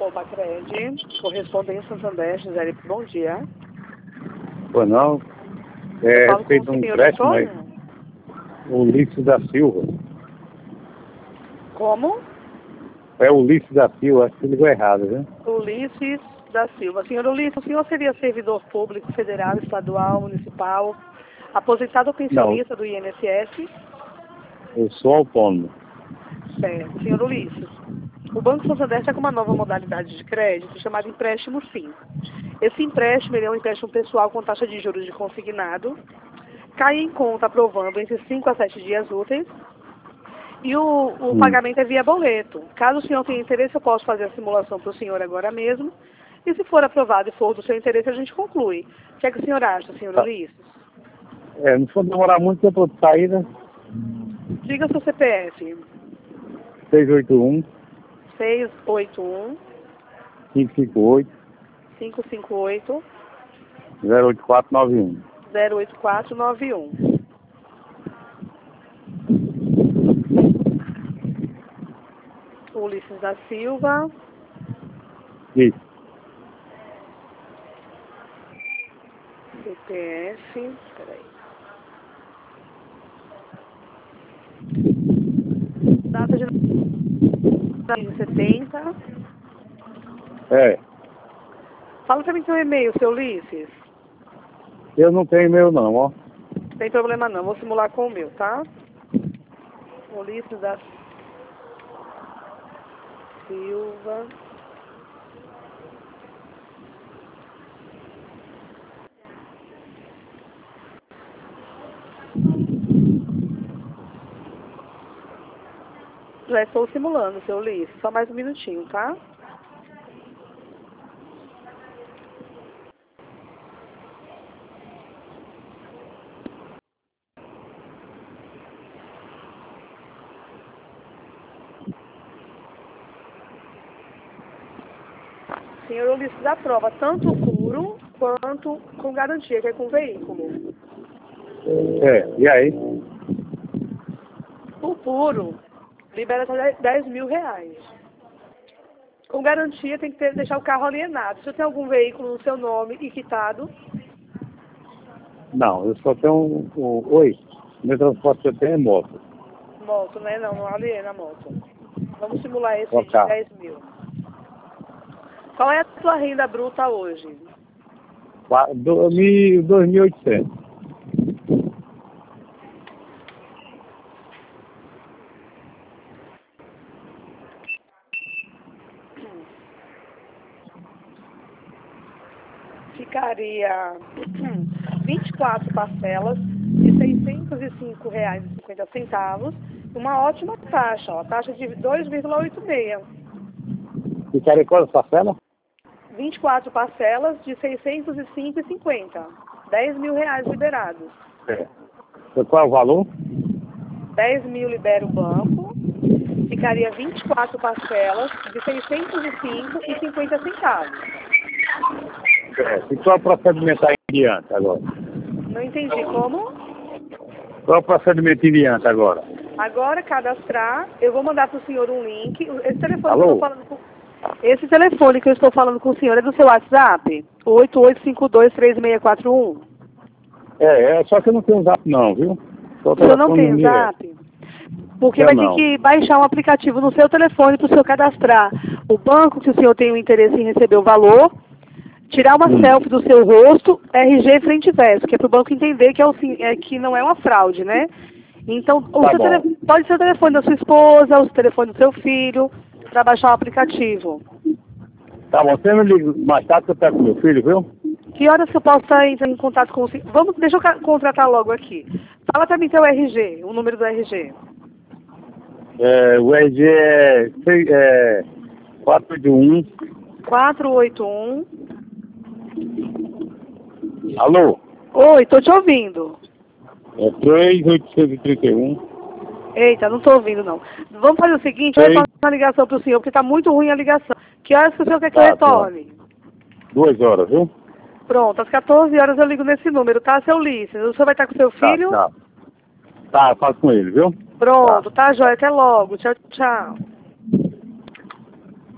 Bacred, correspondente Santander, Gisele, bom dia. Pois não, é feito um empréstimo aí. Ulisses da Silva. Como? É Ulisses da Silva, acho que ligou errado, viu? Ulisses da Silva. Senhor Ulisses, o senhor seria servidor público federal, estadual, municipal, aposentado ou pensionista do INSS? Eu sou autônomo. Certo. Senhor Ulisses, o Banco Santander está com uma nova modalidade de crédito chamada empréstimo sim. Esse empréstimo ele é um empréstimo pessoal com taxa de juros de consignado, cai em conta aprovando entre 5 a 7 dias úteis e o pagamento é via boleto. Caso o senhor tenha interesse, eu posso fazer a simulação para o senhor agora mesmo e se for aprovado e for do seu interesse, a gente conclui. O que é que o senhor acha, senhor Ulisses? Não for demorar muito tempo de saída. Diga seu CPF. 681 681 558 558 08491. 08491. Ulisses da Silva. Isso. CPF. Peraí. Data de 70. Fala pra mim seu e-mail, seu Ulisses. Eu não tenho e-mail não, ó. Não tem problema não, vou simular com o meu, tá? Ulisses da Silva. Já estou simulando, seu Ulisses. Só mais um minutinho, tá? Senhor Ulisses aprova tanto puro quanto com garantia, que é com veículo. E aí? O puro libera até 10 mil reais. Com garantia tem que deixar o carro alienado. Se você tem algum veículo no seu nome e quitado? Não, eu só tenho Oi, meu transporte que eu tenho é moto. Moto, né? Não aliena a moto. Vamos simular esse de Carro. 10 mil. Qual é a sua renda bruta hoje? 2.800. Ficaria 24 parcelas de R$ 605,50. Uma ótima taxa, ó, taxa de 2,86. Ficaria quantas parcelas? 24 parcelas de R$ 605,50. 10 mil reais liberados. Qual é o valor? 10 mil libera o banco. Ficaria 24 parcelas de R$ 605,50. E qual é o procedimento aí em diante agora? Não entendi como? Qual é o procedimento em diante agora? Agora, cadastrar, eu vou mandar para o senhor um link. Esse telefone Alô? que eu estou falando com... Esse telefone que eu estou falando com o senhor é do seu WhatsApp? 88523641. Só que eu não tenho zap não, viu? O senhor não tem zap? Porque vai ter que baixar um aplicativo no seu telefone para o senhor cadastrar o banco que o senhor tem o interesse em receber o valor, tirar uma selfie do seu rosto, RG frente e verso, que é para o banco entender que, que não é uma fraude, né? Então, pode ser o telefone da sua esposa, o telefone do seu filho, para baixar o aplicativo. Tá bom, você me liga mais tarde que eu pego com meu filho, viu? Que horas que eu posso estar entrando em contato com o senhor? Deixa eu contratar logo aqui. Fala para mim seu RG, o número do RG. O RG é 481. 481. Alô? Oi, tô te ouvindo. 3831. Eita, não tô ouvindo não. Vamos fazer o seguinte, eu vou passar a ligação pro senhor, porque tá muito ruim a ligação. Que horas que o senhor quer que eu retorne? 2 horas, viu? Pronto, às 14 horas eu ligo nesse número, tá, seu Ulisses? O senhor vai estar com seu filho? Tá, eu falo com ele, viu? Pronto, tá, joia, até logo. Tchau, tchau.